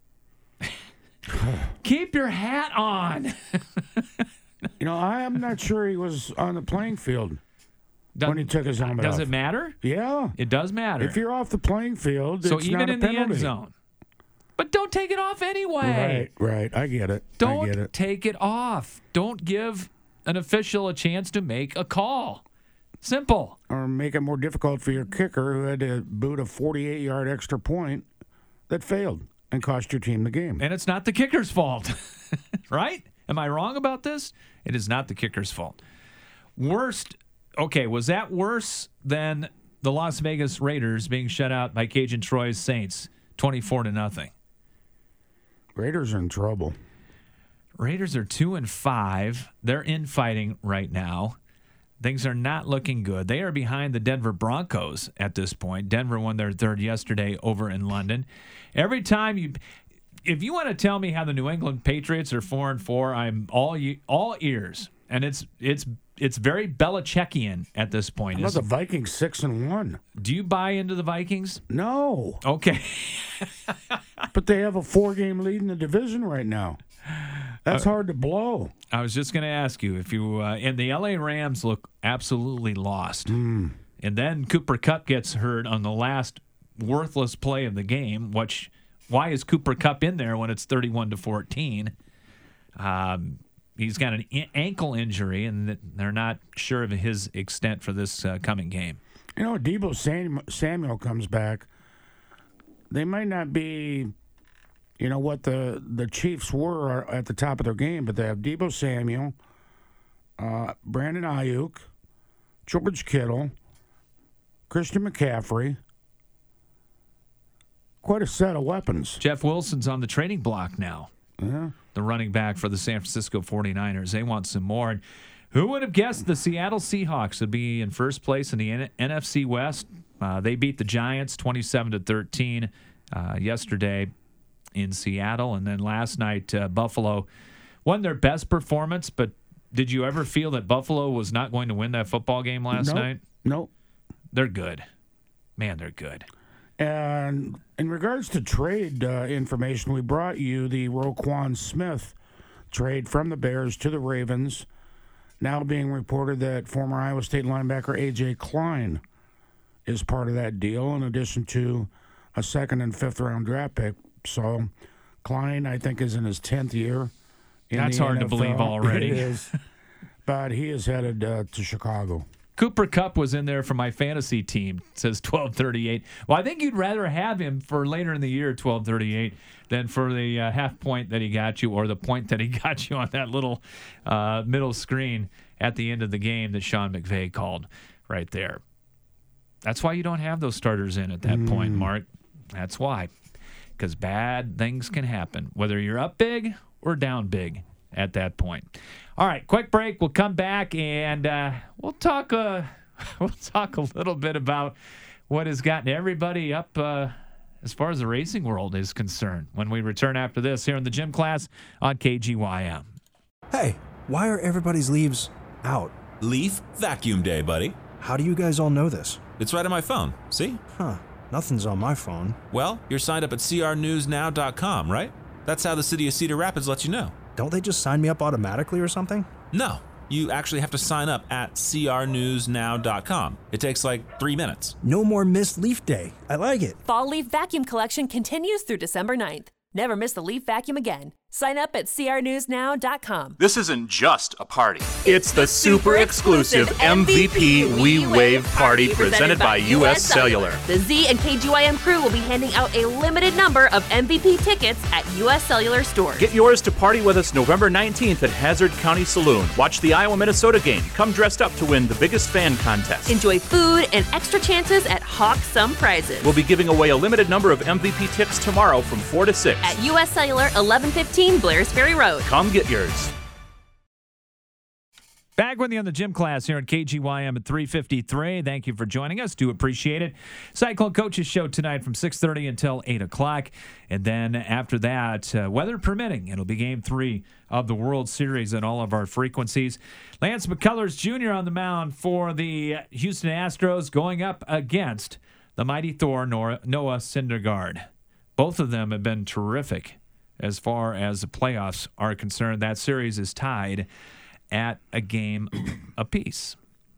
keep your hat on. You know, I am not sure he was on the playing field Does, when he took his helmet does off. Does it matter? Yeah. It does matter. If you're off the playing field, so it's even not a in penalty. the end zone. But don't take it off anyway. Right, right. I get it. Don't I get it. take it off. Don't give an official a chance to make a call. Simple. Or make it more difficult for your kicker who had to boot a forty-eight-yard extra point that failed and cost your team the game. And it's not the kicker's fault, right? Am I wrong about this? It is not the kicker's fault. Worst, okay, was that worse than the Las Vegas Raiders being shut out by Cajun Troy's Saints, twenty-four to nothing. Raiders are in trouble. Raiders are two and five. They're infighting right now. Things are not looking good. They are behind the Denver Broncos at this point. Denver won their third yesterday over in London. Every time you, if you want to tell me how the New England Patriots are four and four, I'm all all ears. And it's it's it's very Belichickian at this point. How about the Vikings six and one? Do you buy into the Vikings? No. Okay. But they have a four-game lead in the division right now. That's uh, hard to blow. I was just going to ask you if you uh, and the L A Rams look absolutely lost. Mm. And then Cooper Kupp gets hurt on the last worthless play of the game. Which why is Cooper Kupp in there when it's thirty-one to fourteen? Um, he's got an a- ankle injury, and they're not sure of his extent for this uh, coming game. You know, Deebo Sam- Samuel comes back. They might not be, you know, what the, the Chiefs were at the top of their game, but they have Deebo Samuel, uh, Brandon Ayuk, George Kittle, Christian McCaffrey. Quite a set of weapons. Jeff Wilson's on the trading block now. Yeah. The running back for the San Francisco forty-niners. They want some more. And who would have guessed the Seattle Seahawks would be in first place in the N- NFC West? Uh, they beat the Giants twenty-seven to thirteen uh, yesterday in Seattle. And then last night, uh, Buffalo won their best performance. But did you ever feel that Buffalo was not going to win that football game last nope. night? Nope. They're good. Man, they're good. And in regards to trade uh, information, we brought you the Roquan Smith trade from the Bears to the Ravens. Now being reported that former Iowa State linebacker A J Klein is part of that deal, in addition to a second and fifth round draft pick. So Klein, I think, is in his tenth year. In That's the hard N F L. to believe already. It is. But he is headed uh, to Chicago. Cooper Kupp was in there for my fantasy team, says twelve thirty-eight. Well, I think you'd rather have him for later in the year, twelve thirty-eight, than for the uh, half point that he got you or the point that he got you on that little uh, middle screen at the end of the game that Sean McVay called right there. That's why you don't have those starters in at that mm. point, Mark. That's why. Because bad things can happen, whether you're up big or down big at that point. All right, quick break. We'll come back and uh, we'll talk. Uh, we'll talk a little bit about what has gotten everybody up uh, as far as the racing world is concerned. When we return after this, here in the gym class on K G Y M. Hey, why are everybody's leaves out? Leaf Vacuum Day, buddy. How do you guys all know this? It's right on my phone. See? Huh. Nothing's on my phone. Well, you're signed up at C R news now dot com, right? That's how the city of Cedar Rapids lets you know. Don't they just sign me up automatically or something? No. You actually have to sign up at C R news now dot com. It takes like three minutes. No more missed Leaf Day. I like it. Fall Leaf Vacuum Collection continues through December ninth. Never miss the leaf vacuum again. Sign up at C R news now dot com. This isn't just a party. It's the super exclusive M V P We Wave Party presented by U S Cellular. The Z and K G Y M crew will be handing out a limited number of M V P tickets at U S Cellular stores. Get yours to party with us November nineteenth at Hazard County Saloon. Watch the Iowa-Minnesota game. Come dressed up to win the biggest fan contest. Enjoy food and extra chances at Hawk Some Prizes. We'll be giving away a limited number of M V P tickets tomorrow from four to six. At U S Cellular, eleven fifteen Blairs Ferry Road. Come get yours. Back with you on the gym class here at K G Y M at three fifty-three. Thank you for joining us. Do appreciate it. Cyclone Coaches Show tonight from six thirty until eight o'clock. And then after that, uh, weather permitting, it'll be game three of the World Series at all of our frequencies. Lance McCullers Junior on the mound for the Houston Astros, going up against the mighty Thor, Noah Syndergaard. Both of them have been terrific as far as the playoffs are concerned. That series is tied at a game apiece.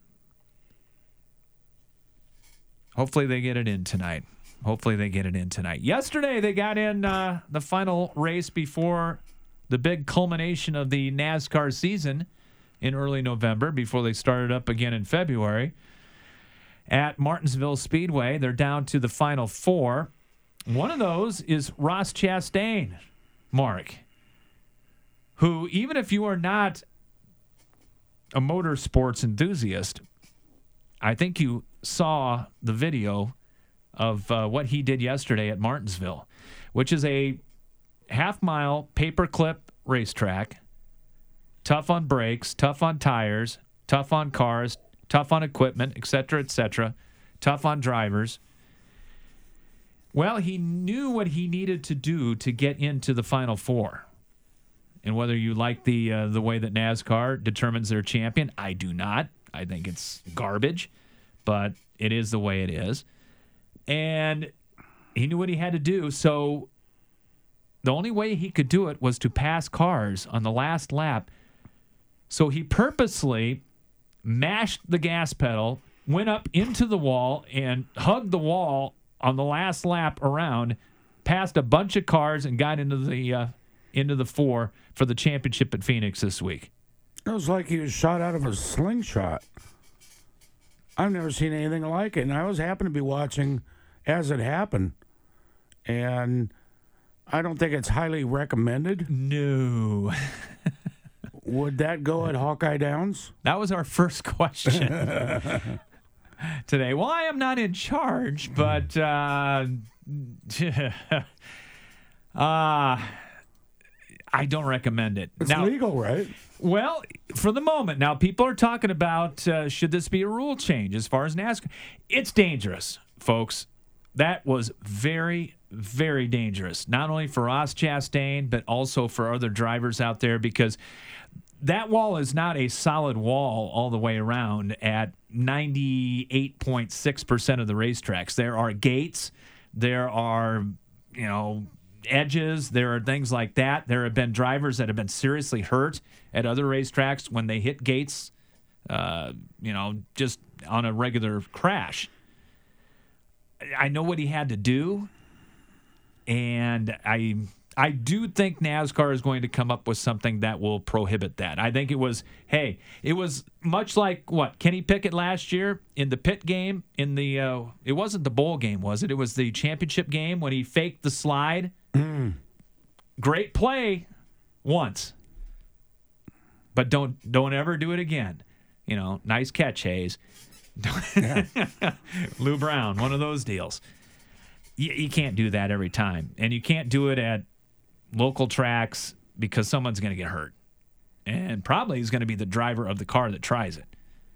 Hopefully they get it in tonight. Hopefully they get it in tonight. Yesterday they got in uh, the final race before the big culmination of the NASCAR season in early November, before they started up again in February. At Martinsville Speedway, they're down to the final four. One of those is Ross Chastain, Mark, who, even if you are not a motorsports enthusiast, I think you saw the video of uh, what he did yesterday at Martinsville, which is a half-mile paperclip racetrack, tough on brakes, tough on tires, tough on cars, tough on equipment, et cetera, et cetera, tough on drivers. Well, he knew what he needed to do to get into the Final Four. And whether you like the uh, the way that NASCAR determines their champion, I do not. I think it's garbage, but it is the way it is. And he knew what he had to do, so the only way he could do it was to pass cars on the last lap. So he purposely mashed the gas pedal, went up into the wall, and hugged the wall on the last lap around, passed a bunch of cars, and got into the uh, into the four for the championship at Phoenix this week. It was like he was shot out of a slingshot. I've never seen anything like it, and I was happened to be watching as it happened, and I don't think it's highly recommended. No. Would that go at Hawkeye Downs? That was our first question today. Well, I am not in charge, but uh, uh, I don't recommend it. It's now, legal, right? Well, for the moment. Now, people are talking about uh, should this be a rule change as far as NASCAR. It's dangerous, folks. That was very, very dangerous, not only for Ross Chastain, but also for other drivers out there, because that wall is not a solid wall all the way around at ninety-eight point six percent of the racetracks. There are gates, there are, you know, edges, there are things like that. There have been drivers that have been seriously hurt at other racetracks when they hit gates, uh, you know, just on a regular crash. I know what he had to do, and I I do think NASCAR is going to come up with something that will prohibit that. I think it was, hey, it was much like, what, Kenny Pickett last year in the pit game, in the, uh, it wasn't the bowl game, was it? It was the championship game when he faked the slide. Mm. Great play once, but don't don't ever do it again. You know, nice catch, Hayes. Yeah. Lou Brown, one of those deals. You, you can't do that every time. And you can't do it at local tracks because someone's going to get hurt. And probably is going to be the driver of the car that tries it.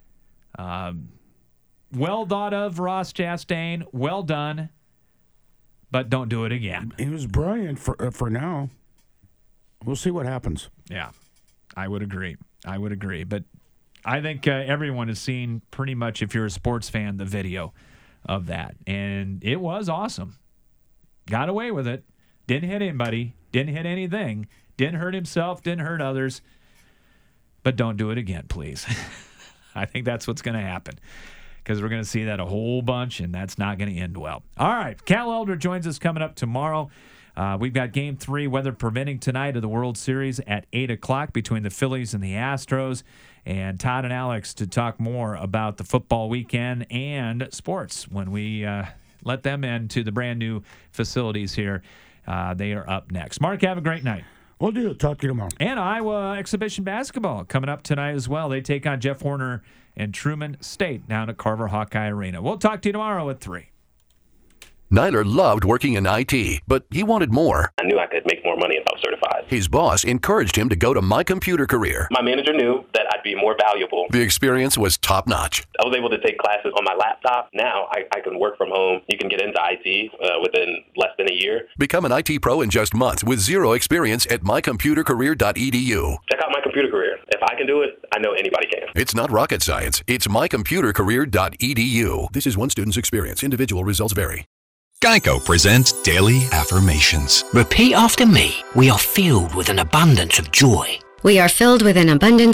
Um, well thought of, Ross Chastain. Well done. But don't do it again. He was brilliant for, uh, for now. We'll see what happens. Yeah, I would agree. I would agree. But I think uh, everyone has seen pretty much, if you're a sports fan, the video of that. And it was awesome. Got away with it. Didn't hit anybody. Didn't hit anything. Didn't hurt himself. Didn't hurt others. But don't do it again, please. I think that's what's going to happen. Because we're going to see that a whole bunch, and that's not going to end well. All right, Cal Elder joins us coming up tomorrow. Uh, we've got Game three, weather permitting, tonight of the World Series at eight o'clock between the Phillies and the Astros. And Todd and Alex to talk more about the football weekend and sports when we uh, let them into the brand-new facilities here. Uh, they are up next. Mark, have a great night. We'll do. Talk to you tomorrow. And Iowa Exhibition Basketball coming up tonight as well. They take on Jeff Horner and Truman State down at Carver Hawkeye Arena. We'll talk to you tomorrow at three. Nyler loved working in I T, but he wanted more. I knew I could make more money if I was certified. His boss encouraged him to go to My Computer Career. My manager knew that I'd be more valuable. The experience was top-notch. I was able to take classes on my laptop. Now I, I can work from home. You can get into I T uh, within less than a year. Become an I T pro in just months with zero experience at my computer career dot e d u. Check out My Computer Career. If I can do it, I know anybody can. It's not rocket science. It's my computer career dot e d u. This is one student's experience. Individual results vary. Geico presents Daily Affirmations. Repeat after me. We are filled with an abundance of joy. We are filled with an abundance